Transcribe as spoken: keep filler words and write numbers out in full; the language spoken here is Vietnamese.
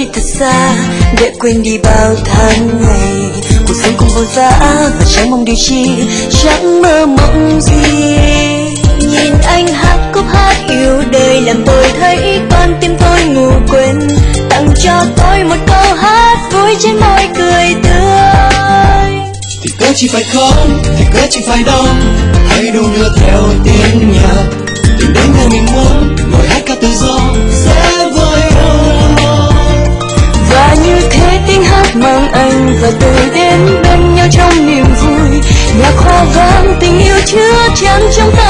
thật xa để quên đi bao tháng ngày. Cuộc sống không vội vã và chẳng mong điều chi, chẳng mơ mộng gì. Nhìn anh hát khúc hát yêu đời làm tôi thấy con tim tôi ngủ quên. Tặng cho tôi một câu hát vui trên môi cười tươi. Thì cớ chỉ phải không, thì cớ chỉ phải đâu, hãy đu đưa theo tiếng nhạc. Tìm đến nơi mình muốn, ngồi hát ca tự do sẽ với nhau. Và như thế tiếng hát mang anh và tôi đến bên nhau trong niềm vui. Nhạc hoa vang tình yêu chứa chan trong ta.